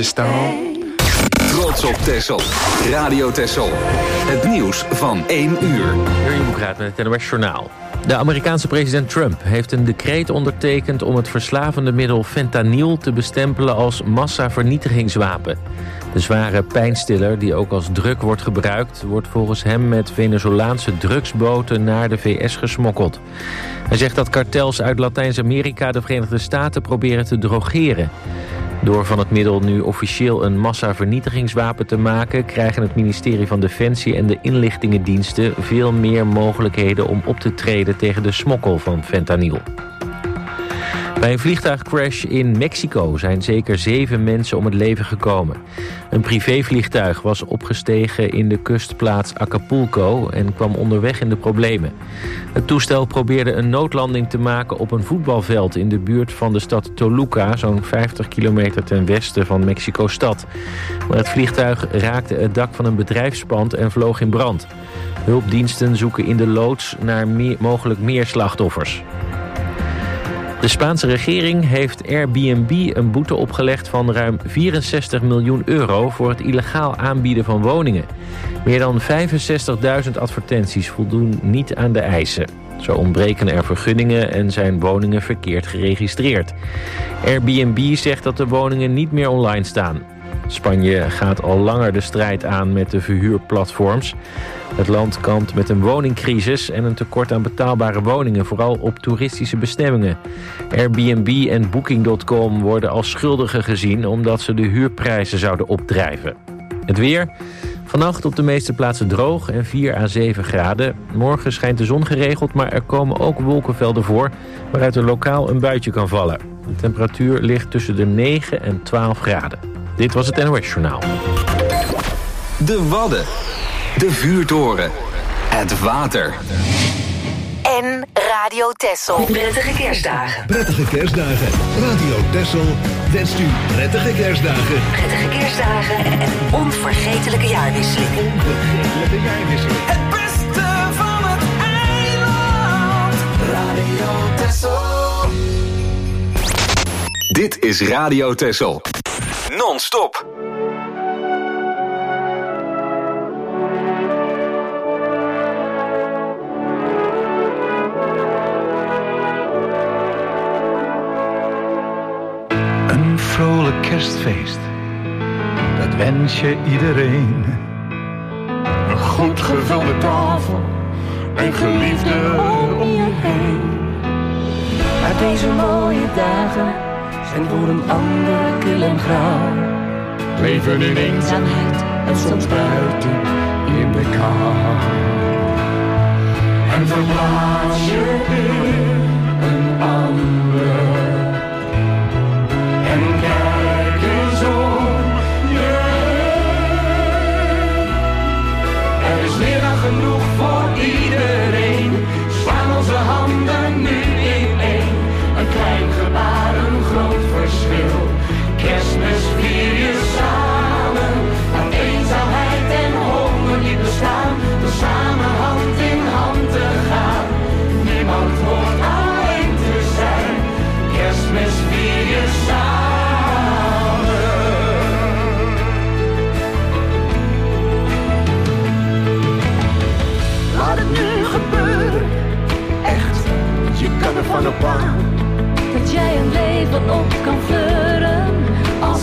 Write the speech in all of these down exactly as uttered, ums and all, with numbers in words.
staan. Trots op Texel. Radio Texel. Het nieuws van één uur. Jurjen Boekraat met het N O S Journaal. De Amerikaanse president Trump heeft een decreet ondertekend om het verslavende middel fentanyl te bestempelen als massavernietigingswapen. De zware pijnstiller, die ook als drug wordt gebruikt, wordt volgens hem met Venezolaanse drugsboten naar de V S gesmokkeld. Hij zegt dat kartels uit Latijns-Amerika de Verenigde Staten proberen te drogeren. Door van het middel nu officieel een massavernietigingswapen te maken, krijgen het ministerie van Defensie en de inlichtingendiensten veel meer mogelijkheden om op te treden tegen de smokkel van fentanyl. Bij een vliegtuigcrash in Mexico zijn zeker zeven mensen om het leven gekomen. Een privévliegtuig was opgestegen in de kustplaats Acapulco en kwam onderweg in de problemen. Het toestel probeerde een noodlanding te maken op een voetbalveld in de buurt van de stad Toluca, zo'n vijftig kilometer ten westen van Mexico-stad. Maar het vliegtuig raakte het dak van een bedrijfspand en vloog in brand. Hulpdiensten zoeken in de loods naar meer, mogelijk meer slachtoffers. De Spaanse regering heeft Airbnb een boete opgelegd van ruim vierenzestig miljoen euro voor het illegaal aanbieden van woningen. Meer dan vijfenzestigduizend advertenties voldoen niet aan de eisen. Zo ontbreken er vergunningen en zijn woningen verkeerd geregistreerd. Airbnb zegt dat de woningen niet meer online staan. Spanje gaat al langer de strijd aan met de verhuurplatforms. Het land kampt met een woningcrisis en een tekort aan betaalbare woningen, vooral op toeristische bestemmingen. Airbnb en Booking punt com worden als schuldigen gezien omdat ze de huurprijzen zouden opdrijven. Het weer. Vannacht op de meeste plaatsen droog en vier à zeven graden. Morgen schijnt de zon geregeld, maar er komen ook wolkenvelden voor waaruit er lokaal een buitje kan vallen. De temperatuur ligt tussen de negen en twaalf graden. Dit was het N O S Journaal. De Wadden. De vuurtoren. Het water. En Radio Texel. Prettige kerstdagen. Prettige kerstdagen. Radio Texel wenst u prettige kerstdagen. Prettige kerstdagen en een onvergetelijke jaarwisseling. Onvergetelijke jaarwisseling. Het beste van het eiland. Radio Texel. Dit is Radio Texel. Non-stop. Een vrolijk kerstfeest, dat wens je iedereen. Een goed gevulde tafel en geliefden om je heen. Maar deze mooie dagen zijn voor een ander kil en grauw. Leven in eenzaamheid en soms buiten in de kou. En verplaats je in een ander. En kijk eens om je heen. Er is meer dan genoeg voor iedereen. Slaan onze handen nu in één. Een klein gebaar, een groot verschil. Kerstmis vier je samen. Laat eenzaamheid en honger niet bestaan. Door samen hand in hand te gaan. Niemand hoort alleen te zijn. Kerstmis vier je samen. Laat het nu gebeuren, echt, Je kan ervan op aan. dat jij een leven op kan fleuren.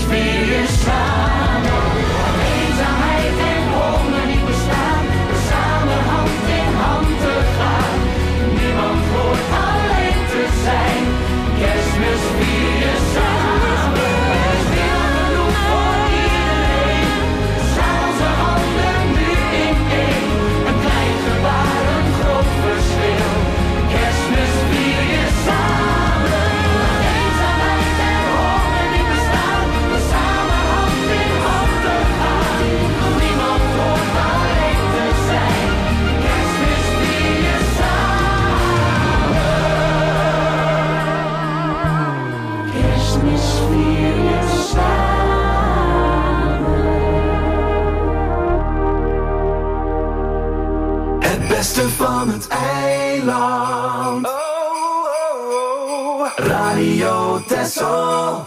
vier je samen. Eenzaamheid en honger niet bestaan, samen hand in hand te gaan. Niemand hoort alleen te zijn, Kerstmis vier je samen. Er is meer genoeg voor iedereen, slaan onze handen nu in één. Een klein gebaar, een groot verschil, Kerstmis vier je samen. Eenzaamheid en honger niet bestaan, samen hand in hand te gaan. Niemand hoort alleen te zijn, Kerstmis vier je samen. Kerstmis vier je samen. Het beste van het eiland. Oh, oh, oh. Radio Texel.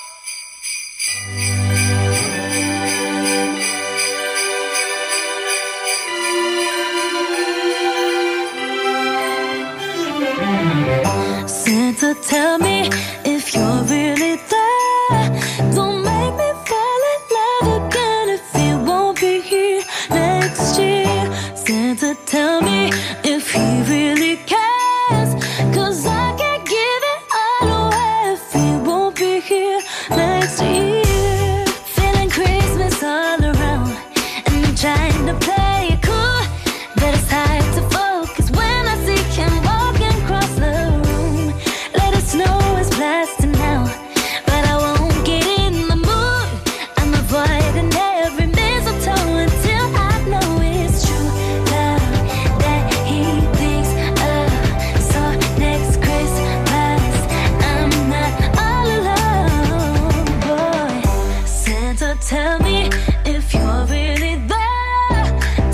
Santa, tell me if you're really there. Don't make me fall in love again if you won't be here next year. Santa, tell me if he really cares, 'cause I can't give it all away if he won't be here next year. Feeling Christmas all around, and I'm trying to play it cool, but it's hard to focus when I see him walking across the room. Let it snow is blasting now, but I won't get in the mood. I'm avoiding every mistletoe until I know it's true love that he thinks of. So next Christmas I'm not all alone, boy. Santa, tell me if you're really there.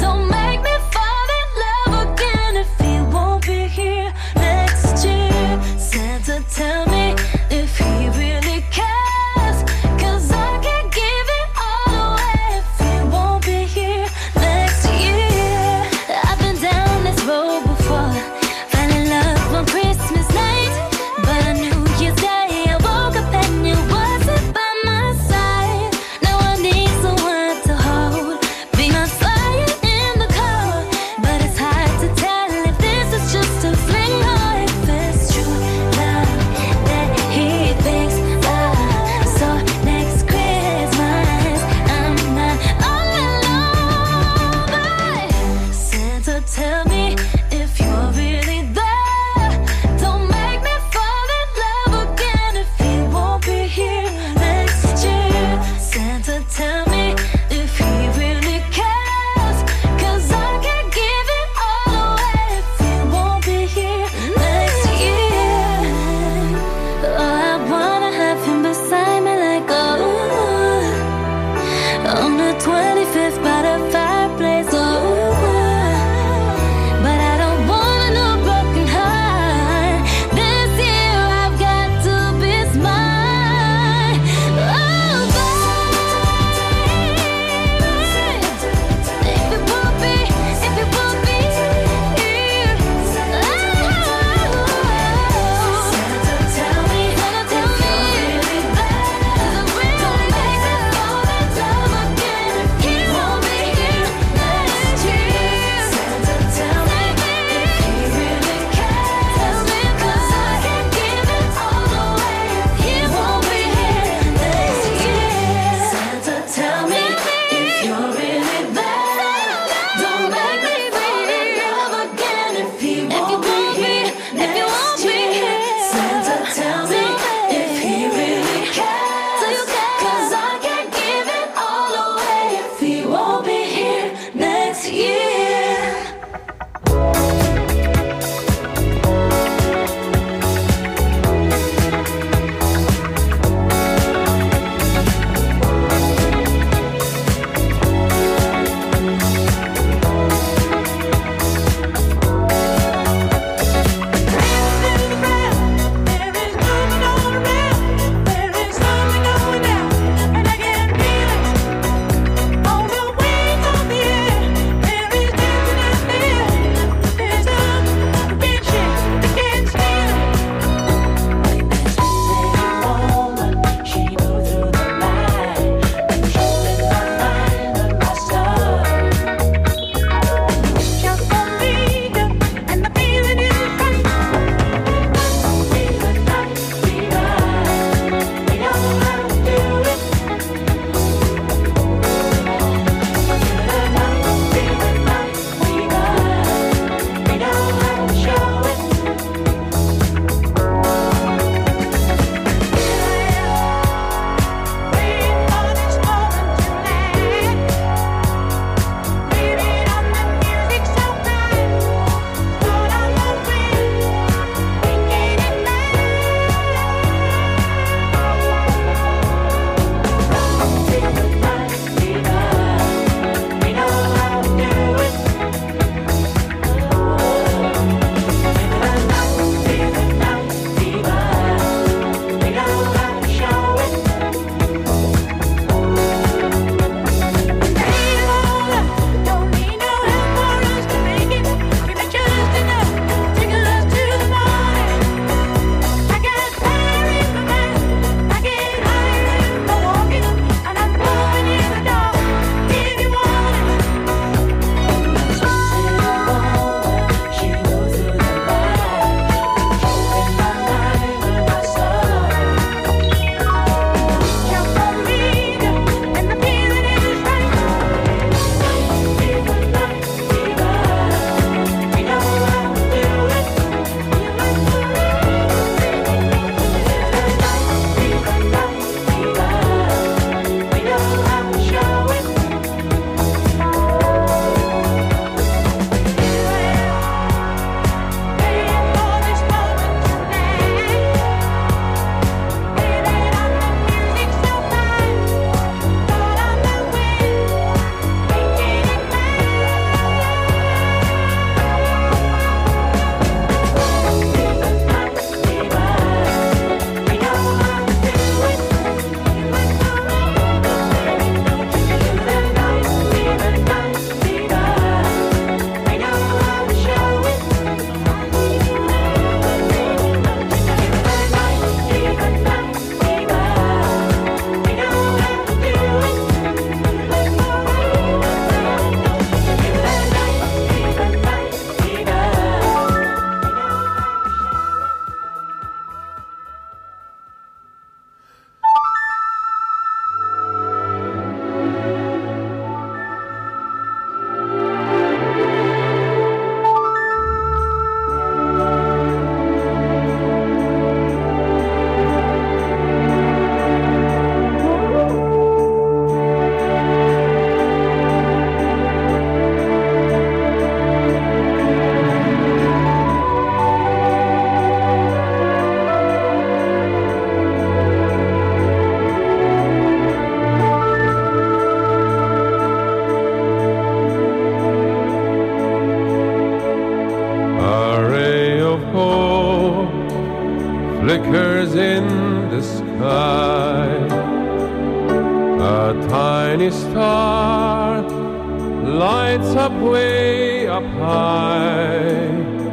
lights up way up high.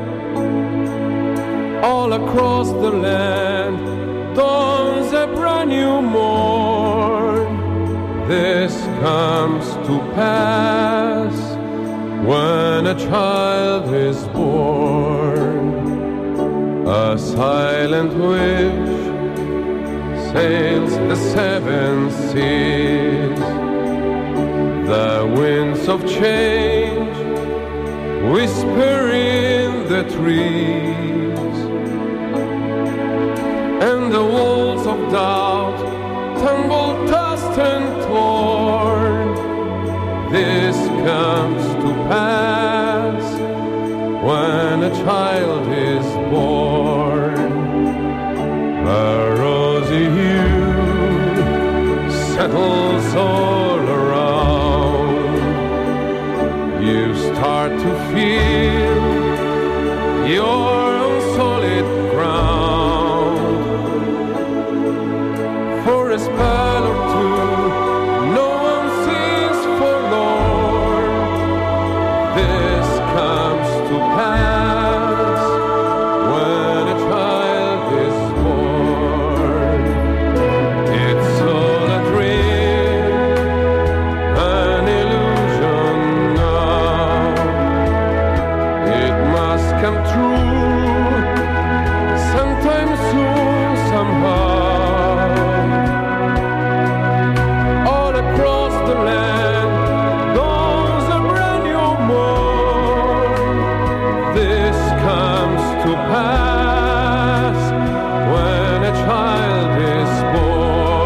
All across the land dawns a brand new morn. This comes to pass when a child is born. A silent wish sails the seven seas. The winds of change whisper in the trees, and the walls of doubt tumble, tossed and torn. This comes to pass when a child is born. A rosy hue settles all around. You start to feel you're on solid ground. For a spell or two, no one seems forlorn. This comes to pass when a child is born. It's all a dream, an illusion now. It must come true sometime soon, somehow. All across the land dawns a brand new morn. This comes to pass when a child is born.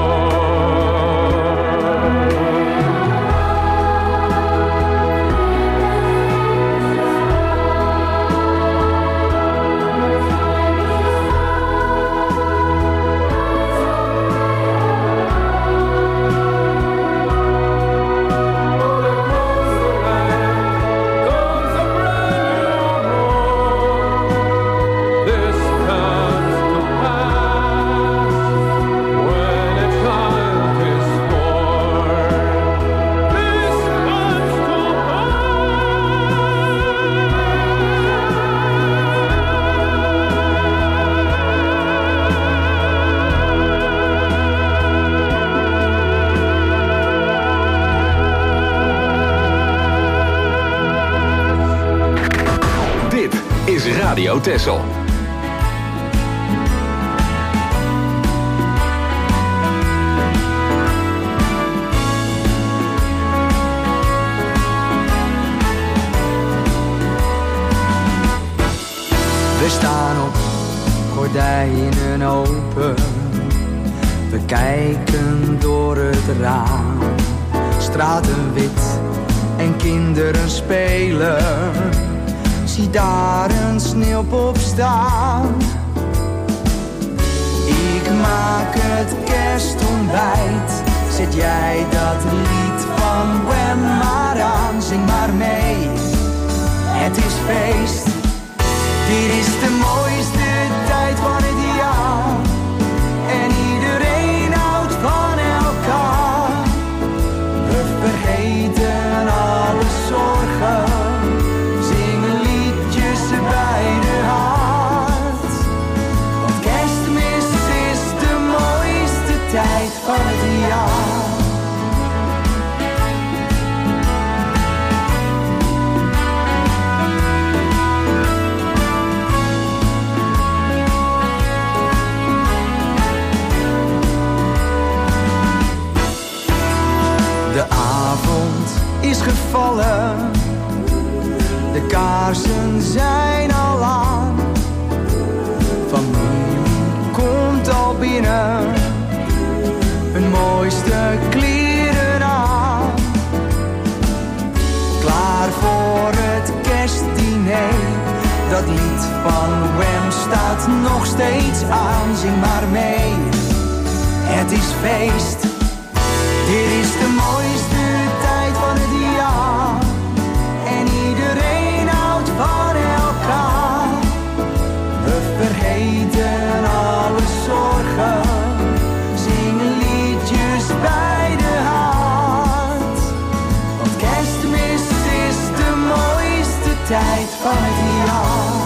Dawns a brand new morn. This comes to pass when a child is born. This comes to Dit is Radio Texel. We staan op, gordijnen open. We kijken door het raam. Straten wit en kinderen spelen. Zie daar een sneeuwpop staan. Ik maak het kerstontbijt. Zet jij dat lied van Wham maar aan. Zing maar mee, het is feest. Dit is de mooiste tijd van het jaar. En iedereen houdt van elkaar. We vergeten alle zorgen. Zingen liedjes bij de hart. Want kerstmis is de mooiste tijd van het jaar. De avond is gevallen, de kaarsen zijn al aan. Familie komt al binnen, hun mooiste kleren aan. Klaar voor het kerstdiner, dat lied van Wham staat nog steeds aan. Zing maar mee, het is feest. Dit is de mooiste tijd van het jaar. En iedereen houdt van elkaar. We vergeten alle zorgen. Zingen liedjes bij de hart. Want kerstmis tijd van het jaar.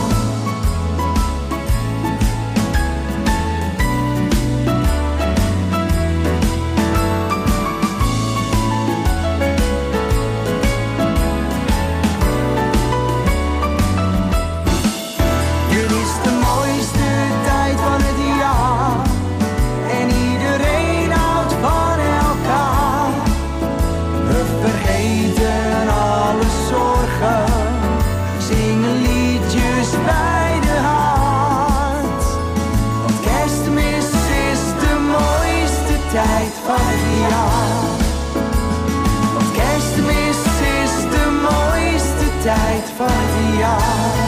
Tijd van het jaar.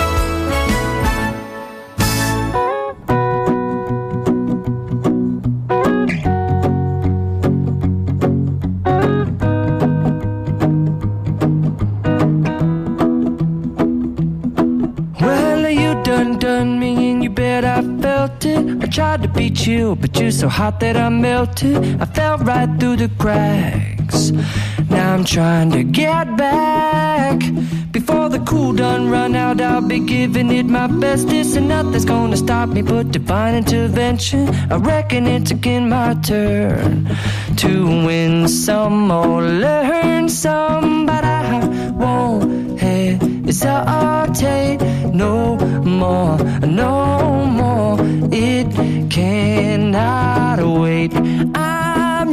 Well, you done done me and you bet I felt it. I tried to be chill, but you're so hot that I melted. I fell right through the cracks. Now I'm trying to get back. Before the cool done run out, I'll be giving it my best. This and nothing's gonna stop me but divine intervention. I reckon it's again my turn to win some or learn some, but I won't hesitate no more, no more. It cannot wait. I'm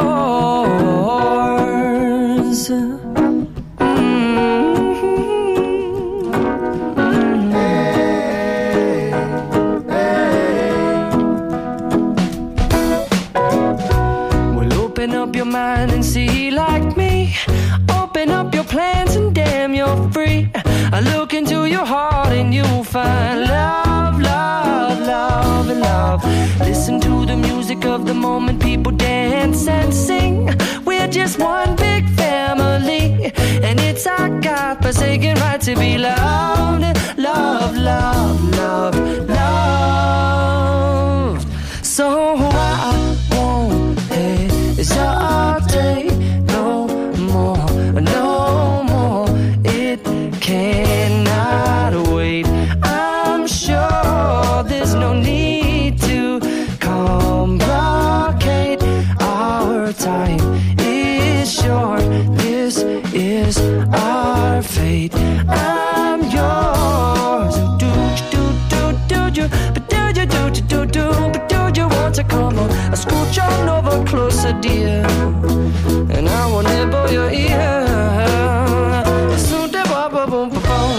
yours. Mind and see like me. Open up your plans and damn, you're free. I look into your heart and you'll find love, love, love, and love. Listen to the music of the moment, people dance and sing. We're just one big family, and it's our God-forsaken right to be loved, love, love, love, loved. So I won't hesitate no more, no more. It cannot wait. I'm sure there's no need to complicate. Our time is short. This is our fate. I'm yours. Do do do do do, but do do do do do, but do you want to come on? I scooch on over closer, dear, and I will nibble your ear. So da ba ba boom ba boom.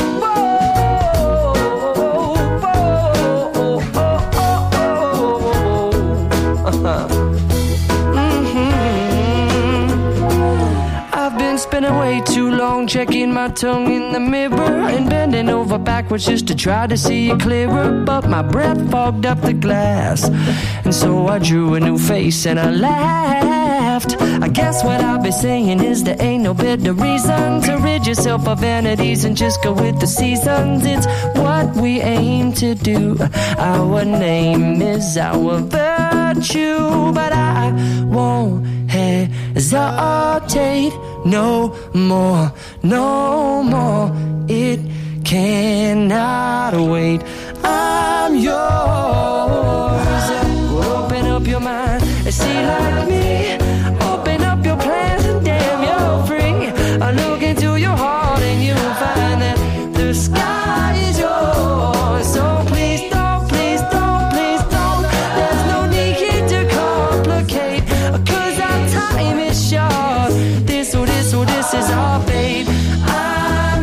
Spending way too long checking my tongue in the mirror and bending over backwards just to try to see it clearer, but my breath fogged up the glass, and so I drew a new face and I laughed. I guess what I'll be saying is there ain't no better reason to rid yourself of vanities and just go with the seasons. It's what we aim to do. Our name is our virtue, but I won't hesitate no more, no more. It cannot wait. I'm yours. Open up your mind and see like me. Open up your plans and damn, you're free. I look into your heart and you'll find that the sky is yours. So please don't, please don't, please don't. There's no need to complicate, 'cause our time is short. This or this or this is our fate. I'm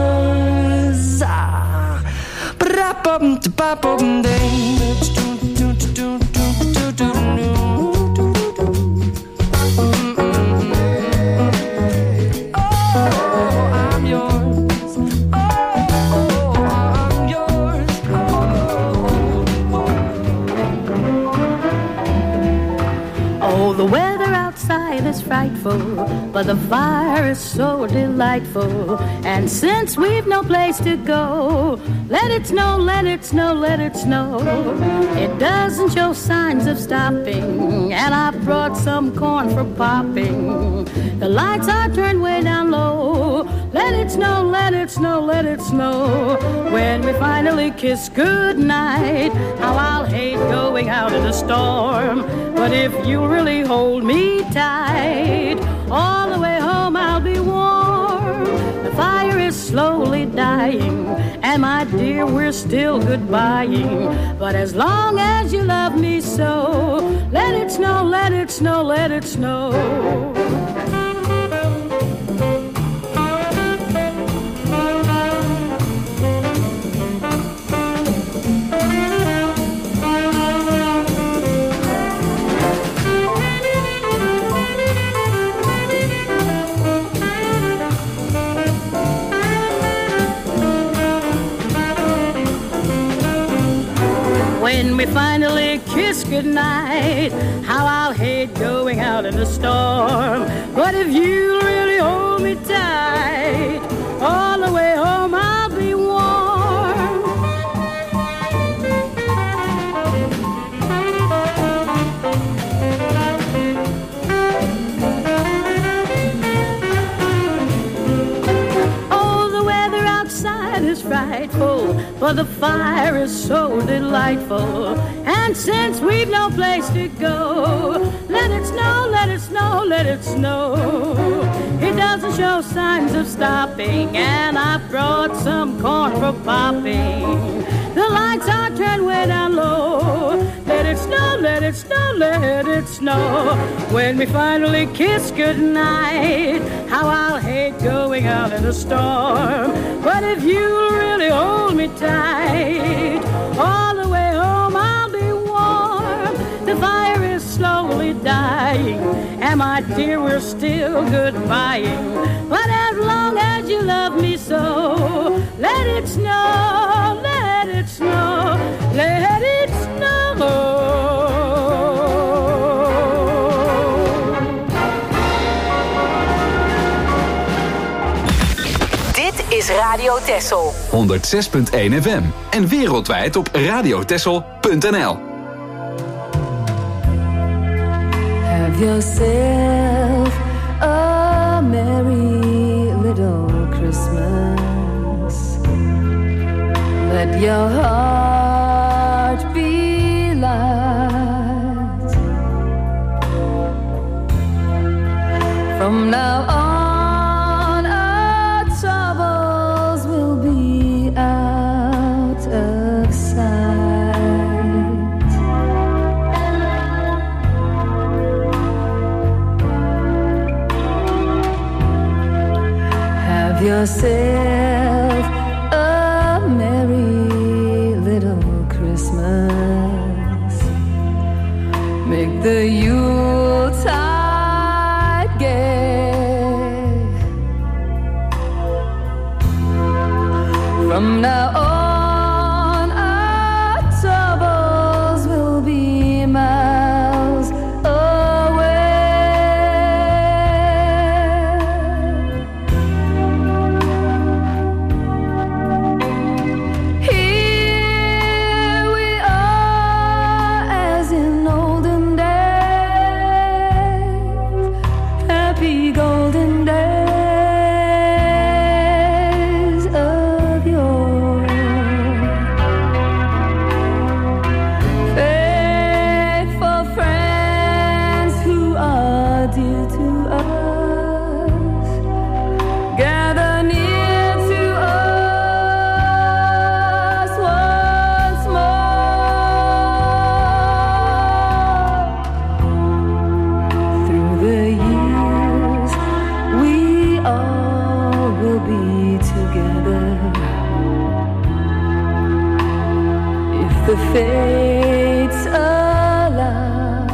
yours. Ah. Ba-da-bum-da-ba-bum-ding. outside is frightful, but the fire is so delightful. And since we've no place to go, let it snow, let it snow, let it snow. It doesn't show signs of stopping, and I brought some corn for popping. The lights are turned way down low. Let it snow, let it snow, let it snow. When we finally kiss goodnight, how I'll hate going out in a storm. But if you really hold me tight, all the way home I'll be warm. The fire is slowly dying, and my dear, we're still goodbying. But as long as you love me so, let it snow, let it snow, let it snow. When we finally kiss goodnight, how I'll hate going out in the storm. But if you really hold me tight, all the way home I'll be warm. Oh, the weather outside is frightful, but the fire is so delightful. And since we've no place to go, let it snow, let it snow, let it snow. It doesn't show signs of stopping, and I brought some corn for popping. The lights are turned way down low. Let it snow, let it snow, let it snow. When we finally kiss goodnight, how I'll hate going out in a storm. But if you really hold me tight, all the way home I'll be warm. The fire is slowly dying, and my dear, we're still goodbying. But as long as you love me so, let it snow, let it snow, let it snow. Is Radio Texel. honderd zes punt één F M en wereldwijd op radiotexel punt n l. Have yourself a merry little Christmas. Let your heart be light. From now on, yourself a merry little Christmas. Make the Yuletide gay. From now on, our troubles will be miles away. The fates allow.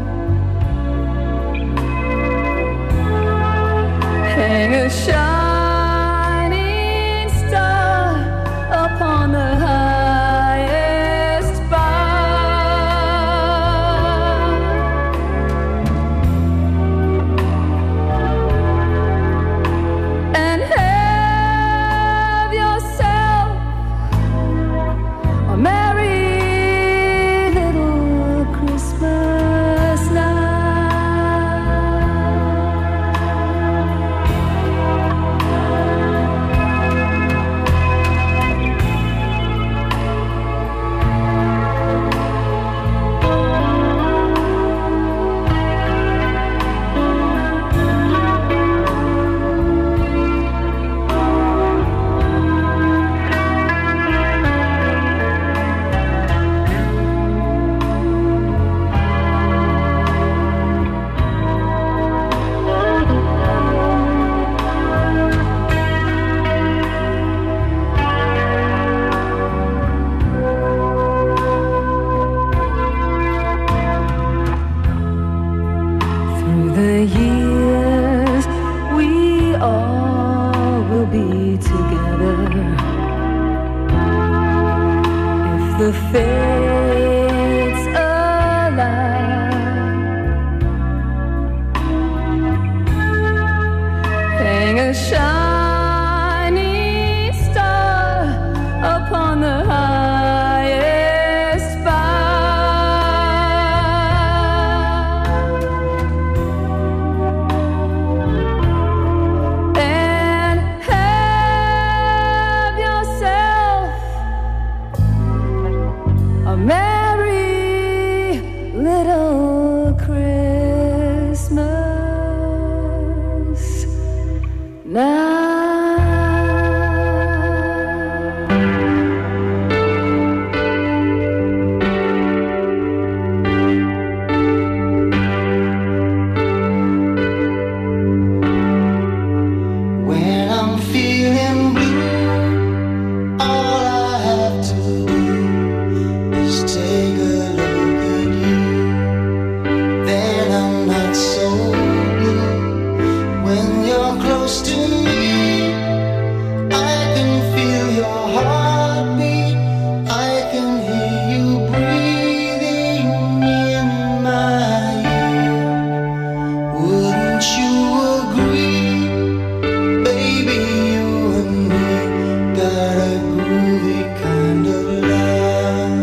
Hang a shining star upon the highest bough. fates allow. Hang a shining star upon the highest bough, and have yourself a merry little Christmas now. When I'm feeling blue, all I have to do is take a look at you. Then I'm not so blue. When you're close to me, I can feel your heartbeat. I can hear you breathing in my ear. Wouldn't you agree? Baby, you and me got a groovy kind of love.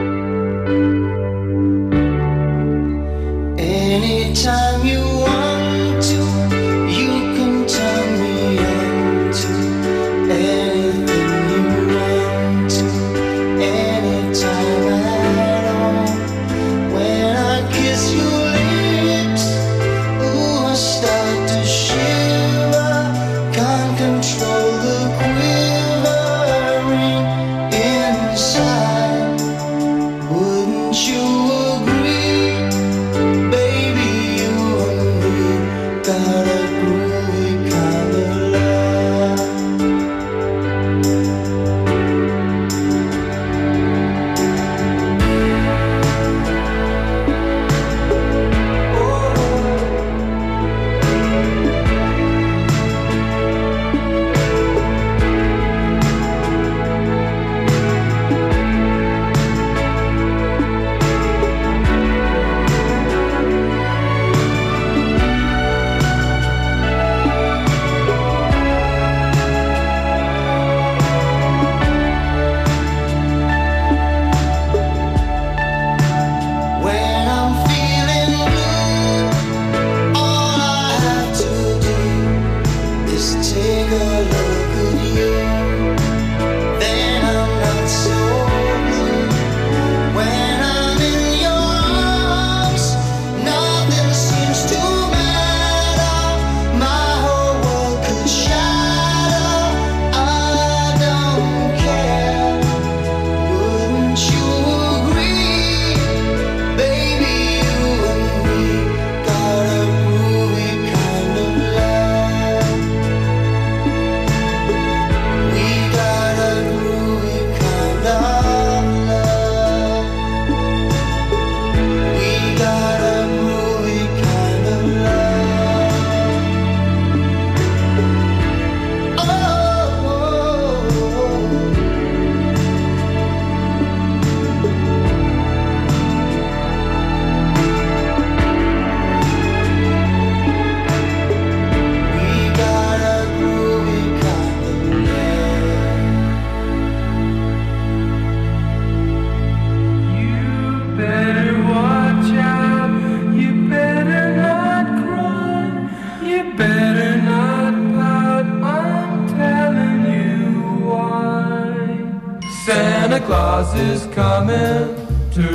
Anytime you want to, you can turn me on to anything you want to, anytime at all. When I kiss your lips, ooh, I start to shiver. Can't control the quivering inside. Wouldn't you agree? Baby, you and me got a groovy kind of love. When I'm feeling blue, all I have to do is take a look at you. Then I'm not so blue. When I'm in your arms, nothing seems to matter. My whole world could shatter. I don't care. Wouldn't you agree? Baby, you and me got a groovy kind of love. We got a groovy kind of love. We got a groovy kind of love. Oh, we got a groovy kind of love. Better watch out, you better not cry, you better not pout, I'm telling you why. Santa Claus is coming to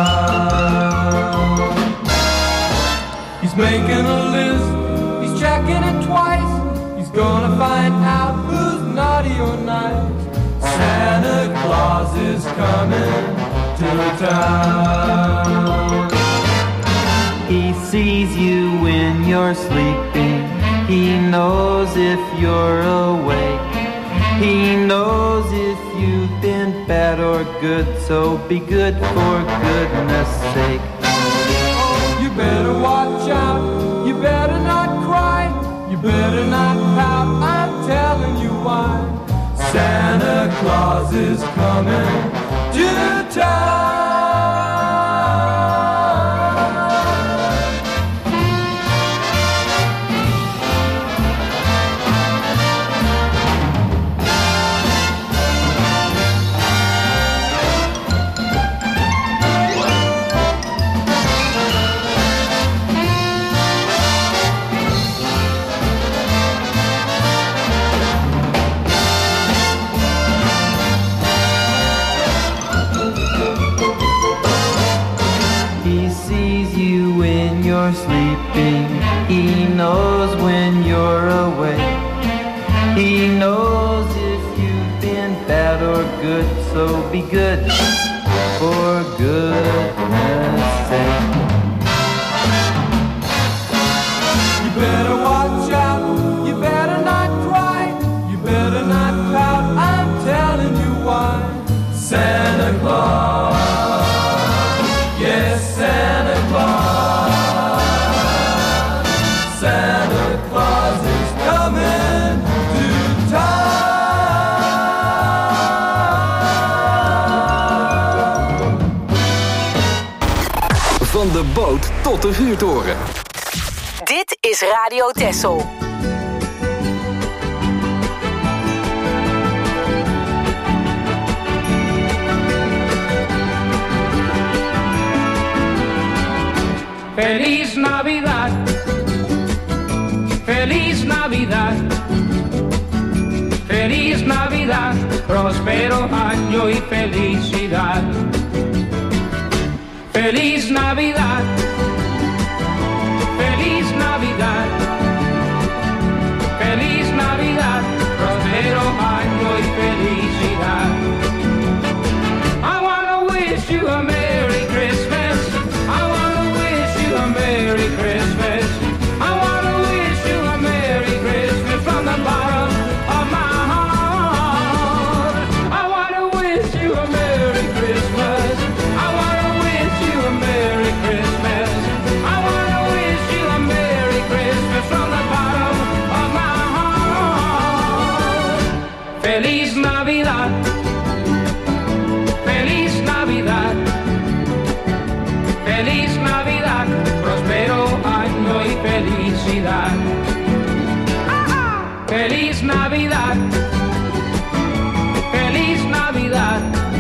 town. He's making a list, he's checking it twice, he's gonna find out who's naughty or nice. Santa Claus is coming to town. He sees you when you're sleeping. He knows if you're awake. He knows if you've been bad or good, so be good for goodness sake. You better watch out, you better not cry, you better not pout, I'm telling you why. Santa Claus is coming to Sleeping, he knows when you're awake. He knows if you've been bad or good, so be good for goodness sake. You better watch out, you better not cry, you better not pout, I'm telling you why. Santa Claus, yes, Santa Claus. Santa Claus is coming to town. Van de boot tot de vuurtoren. Dit is Radio Texel. Feliz Navidad. Feliz Navidad, feliz Navidad, próspero año y felicidad. Feliz Navidad, feliz Navidad, feliz Navidad, próspero año y felicidad. I wanna wish you a Merry Christmas. I wanna wish you a Merry Christmas. I wanna wish you a Merry Christmas from the bottom of my heart. I wanna wish you a Merry Christmas. I wanna wish you a Merry Christmas. I wanna wish you a Merry Christmas from the bottom of my heart. Feliz Navidad. Feliz Navidad. Feliz Navidad. Prospero año y felicidad. Feliz Navidad. Feliz Navidad.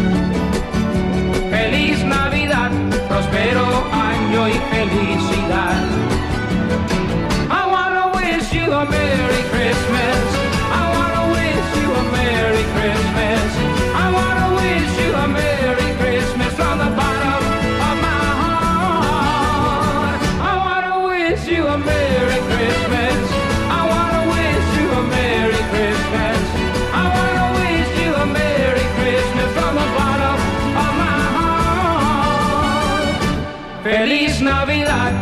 Feliz Navidad. Prospero año y felicidad. I wanna wish you a Merry Christmas. I wanna wish you a Merry Christmas. I wanna wish you a Merry Christmas from the bottom of my heart. I wanna wish you a Merry Christmas. I wanna wish you a Merry Christmas. I wanna wish you a Merry Christmas from the bottom of my heart. Feliz Navidad.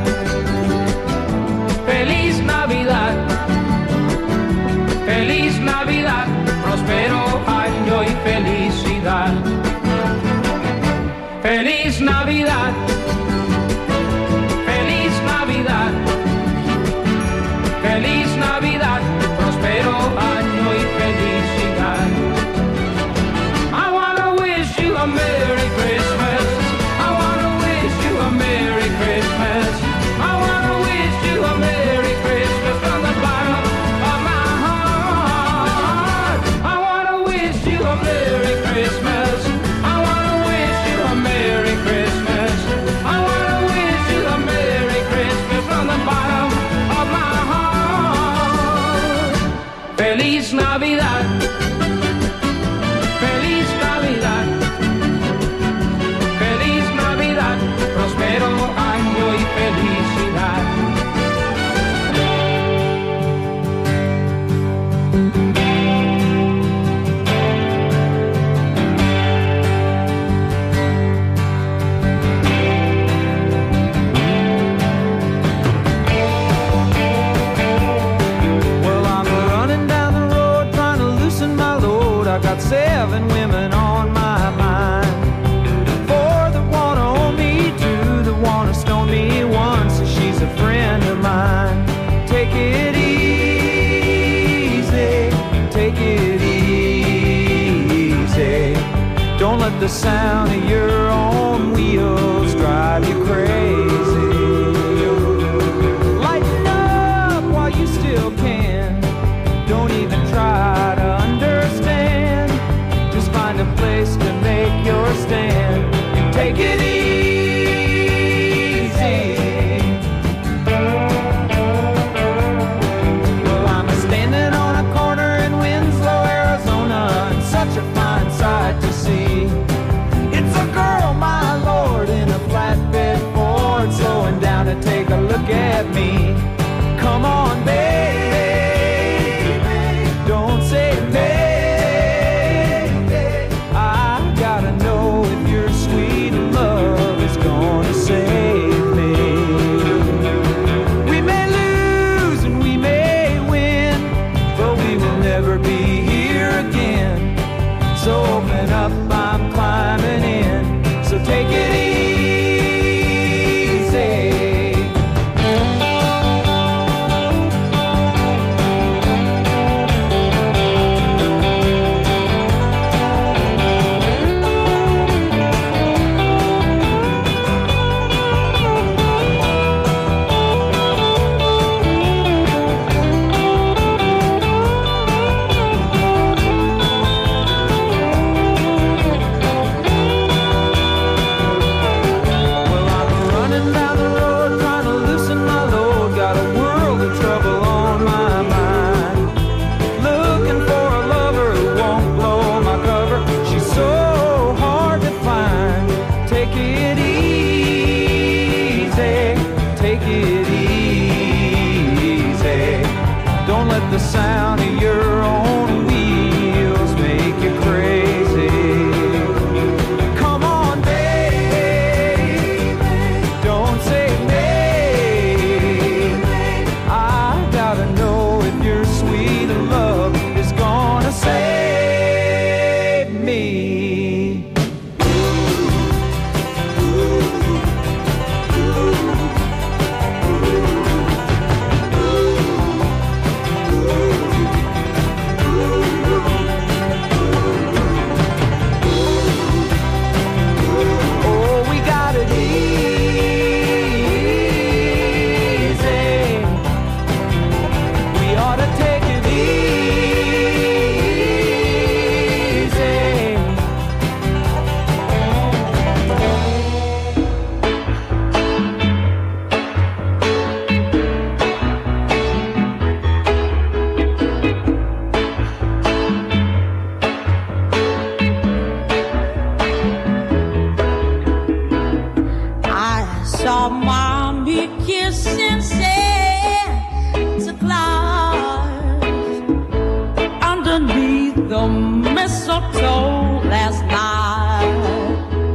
Feliz Navidad. Feliz Navidad. Prospero año y felicidad. Feliz Navidad. Feliz Navidad. Feliz Navidad. Prospero año y felicidad. I wanna wish you a Merry Christmas. I wanna wish you a Merry Christmas. I wanna wish you a Merry Christmas from the bottom of my heart. I wanna wish you a Merry Christmas. I wanna wish you a Merry Christmas. I wanna wish you a Merry Christmas from the bottom of my heart. Feliz Navidad. Feliz Navidad. Feliz Navidad. Prospero año y felicidad. Well, I'm running down the road trying to loosen my load. I got seven women on my mind. Four that wanna own me, two that wanna stone me, one says she's a friend of mine. Take it easy, take it easy. Don't let the sound of your own wheels drive you crazy. Lighten up while you still can. Don't even try to understand. Just find a place to make your stand and take it easy. Well, I'm standing on a corner in Winslow, Arizona, and such a fine sight to see. It's a girl, my lord, in a flatbed Ford, slowing down to take a look at me. Come on, baby, don't say maybe. I gotta know if your sweet love is gonna save me. We may lose and we may win, but we will never be here again. So open up, I'm climbing in, so take it easy. Well, I'm running down the road trying to loosen my load. Got a world of trouble on my mind. Looking for a lover who won't blow my cover. She's so hard to find. Take it easy, take it easy. Don't let the sound of your own wheels make you crazy. Come on, baby, don't say maybe. I gotta know if your sweet love is gonna save me. Oh, we got it easy. We ought to take it easy. I saw mommy kissing Santa Claus underneath the mistletoe last night.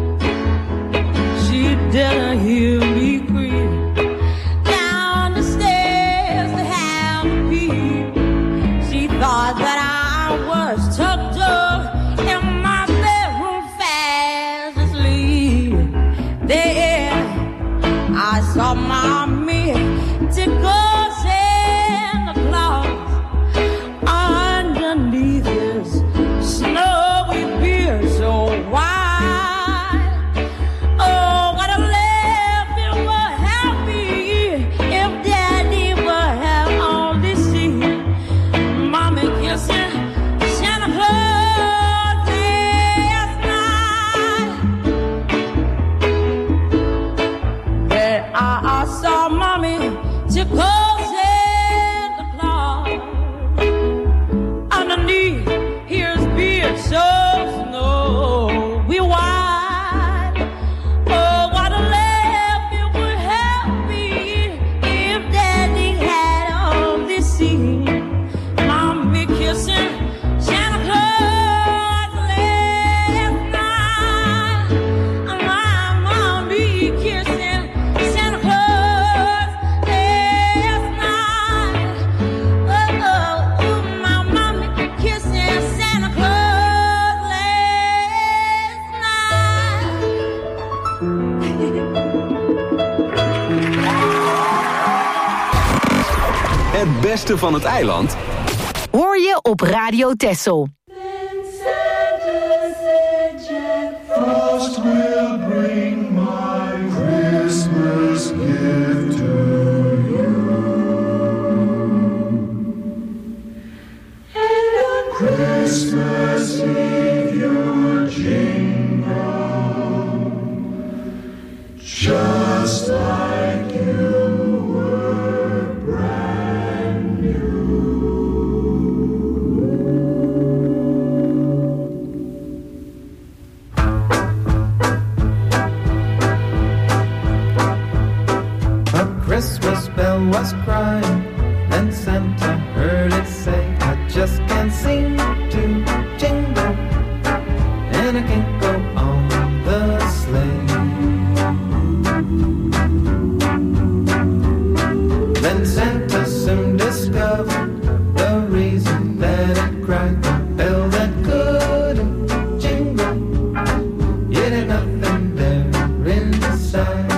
She didn't hear me creep down the stairs to have a peep. She thought that I was tucked up in my bedroom fast asleep. There I saw mommy tickle Santa Claus underneath his snowy beard so wide. Oh, what a laugh it would have me if Daddy would have only seen mommy kissing Santa Claus last night. Then I, I saw mommy tickle Santa Claus underneath his beard so snowy wide. Oh, what a laugh it would have me if Daddy had only seen mommy kissing Santa Claus last night. My mommy kissing Santa Claus last night. Oh, oh, ooh, my mommy kissing Santa Claus last night. Het beste van het eiland Hoor je op Radio Texel. Then Santa said, Jack Frost will bring my Christmas gift to you. And on Christmas Eve you'll jingle just like you were brand new. Christmas bell was crying, and Santa heard it say, I just can't seem to jingle, and I can't go on the sleigh. Then Santa soon discovered the reason that it cried, the bell that couldn't jingle, it had nothing there inside.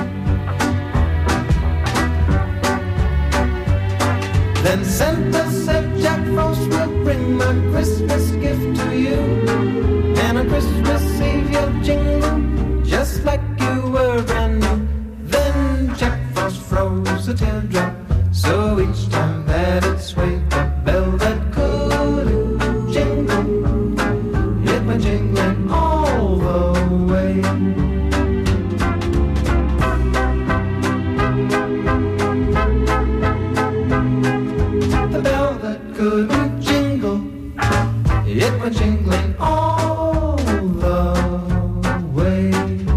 Then Santa said, Jack Frost will bring my Christmas gift to you, and on Christmas Eve you'll jingle just like you were brand new. Then Jack Frost froze a teardrop, so each time that it swayed, the bell that couldn't jingle, it went jingling all the way. The bell that couldn't jingle, it went jingling all the way.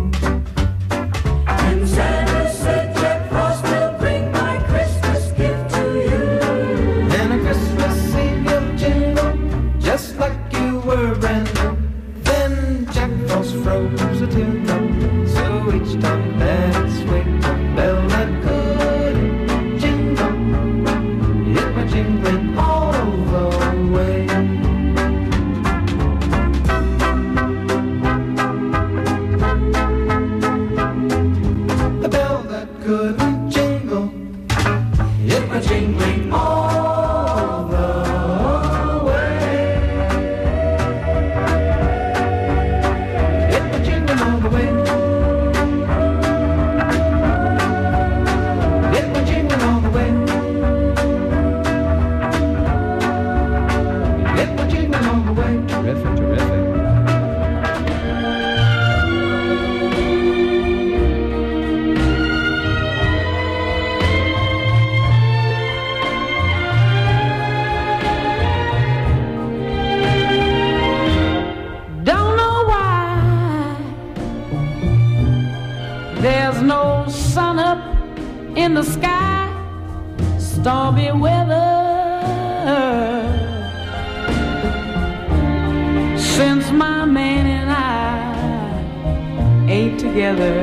And Santa said, Jack Frost will bring my Christmas gift to you. And on Christmas Eve you'll jingle just like you were brand new. Then Jack Frost froze a teardrop, so each time that it swayed, the bell that couldn't jingle, it went jingling all the way. The bell that couldn't jingle, it went jingling all the way. It went jingling all the way. It went jingling all the way. It went jingling all the way. Terrific, terrific. Don't know why there's no sun up in the sky, stormy weather. Since my man and I ain't together,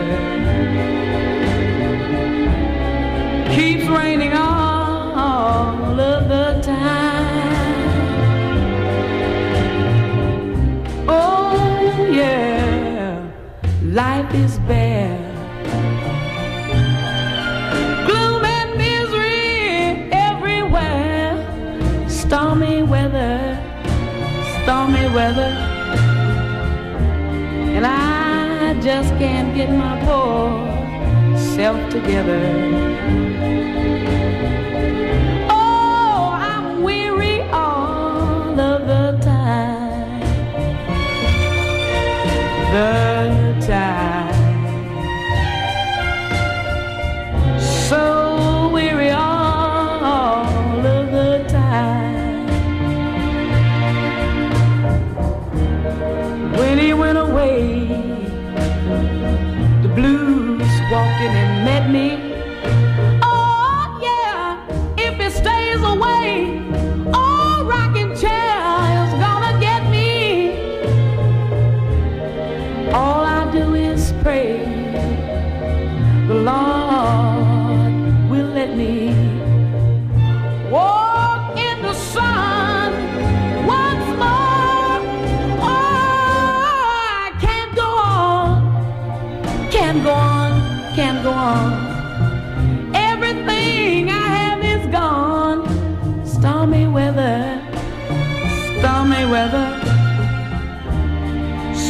keeps raining all of the time. Oh yeah, life is bare, gloom and misery everywhere, stormy weather, stormy weather, and I just can't get my poor self together. Oh, I'm weary all of the time, the time, so weary all of the time. When he went away, the blues walked in and met me. Oh yeah, if he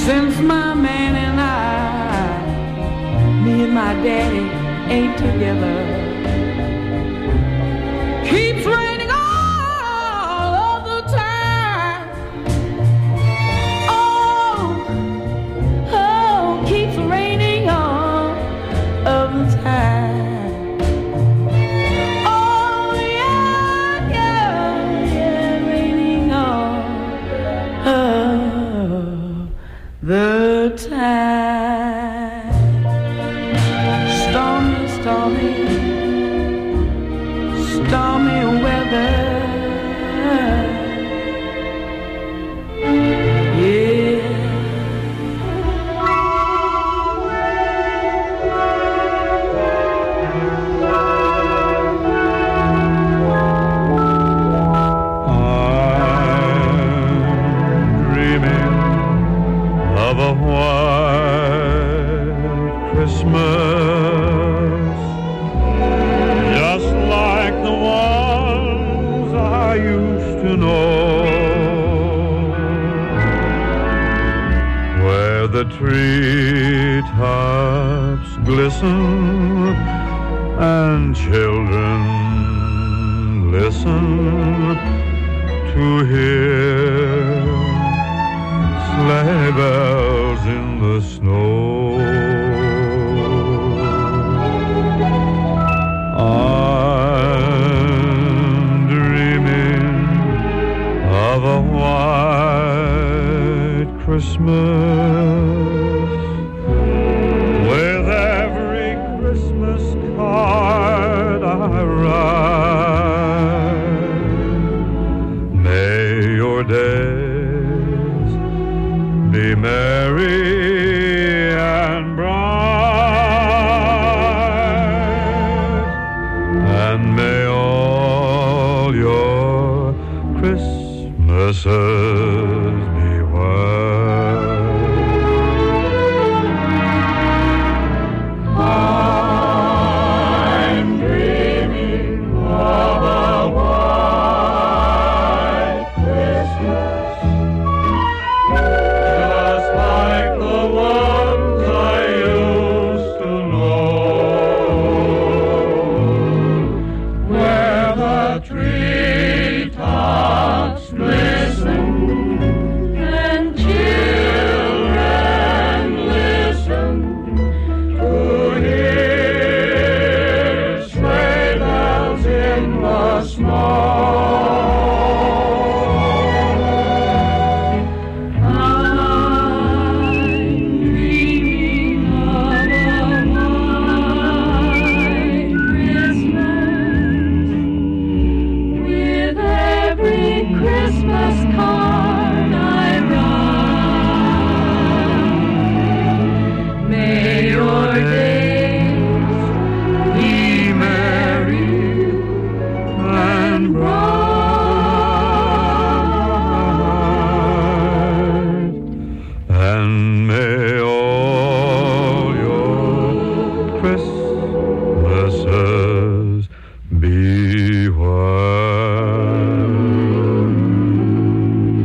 Since my man and I, me and my daddy ain't together. Keeps raining all of the time. Oh, oh, keeps raining all of the time. Oh, yeah, yeah, yeah, raining all of the time. Stormy, stormy, stormy weather. Yeah. I'm dreaming of a white Christmas, just like the ones I used to know, where the treetops glisten and children listen to hear sleigh bells in the snow. I'm dreaming of a white Christmas, with every Christmas card I write. May your days be merry and bright, and may all your Christmases be white. I'm dreaming of a white Christmas, just like the ones I used to know, where the treetops glisten and children listen to hear sleigh bells in the snow. With every Christmas card I write, may your days be merry and bright, and may all your Christmases be white.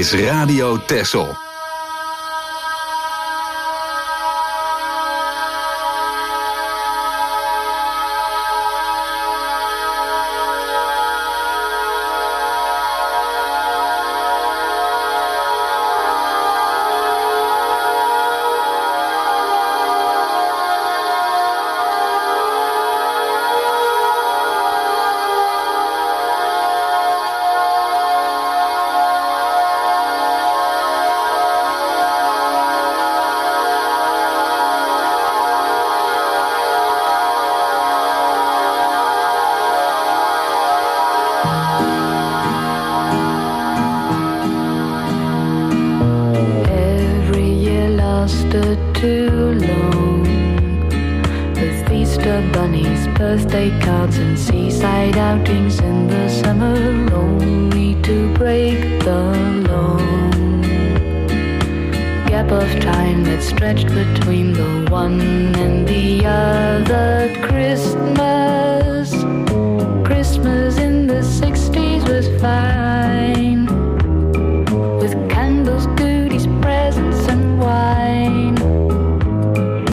is Radio Texel. Too long with Easter bunnies, birthday cards, and seaside outings in the summer, only to break the long gap of time that stretched between the one and the other Christmas. Christmas in the sixties was fine.